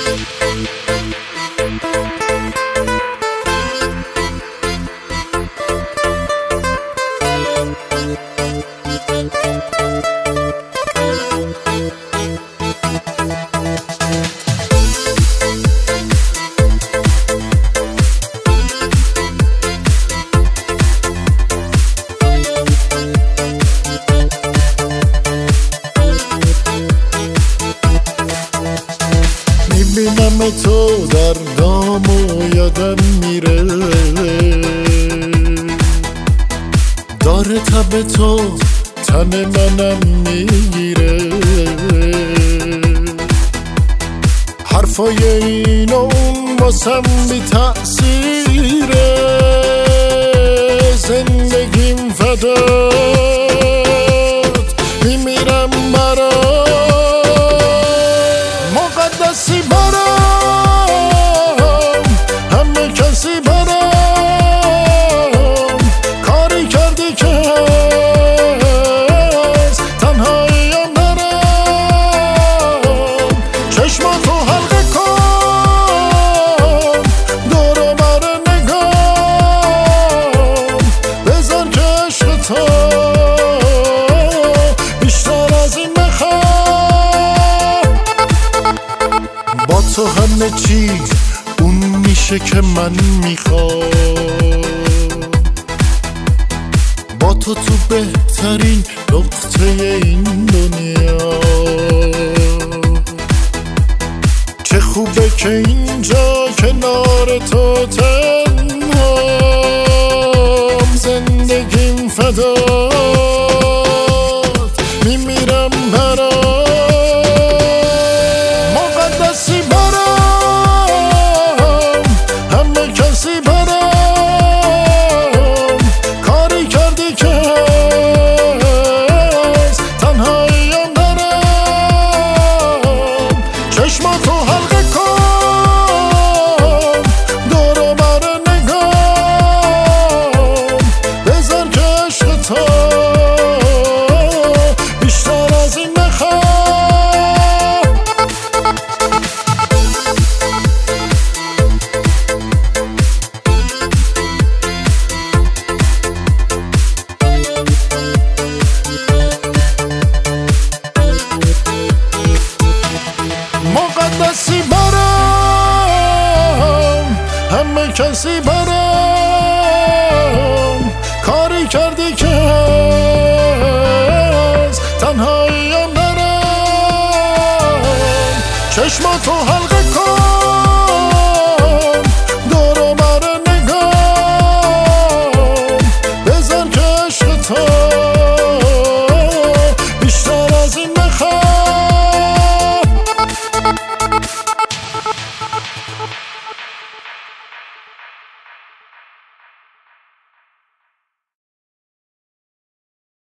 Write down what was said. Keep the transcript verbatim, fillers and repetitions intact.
میبینم تو در دام و یادم میره، داره تب تو تن منم میگیره. حرفای این و اون واسم بی تأثیره، زندگیم فدات میمیرم برات. مقدسی برام همه کسی برام، کاری کردی که از تنهاییم نرم. چشماتو حلقه کن دور و بر نگام، بذار که عشق تو بیشتر از این بخوام. با تو همه چیز اون میشه که من میخوام، با تو تو بهترین نقطه این دنیا. چه خوبه که اینجا کنار تو تنهام، زندگیم فدات میمیرم برات. مقدسی برام همه کسی برام، کاری کردی که از تنهاییم نرم. چشماتو حلقه کن دور و بر نگام، بذار که عشق تو بیشتر از این نخوام. مقدسی برام همه کسی برام، کاری کردی که از تنهاییم نرم. چشماتو حلقه کن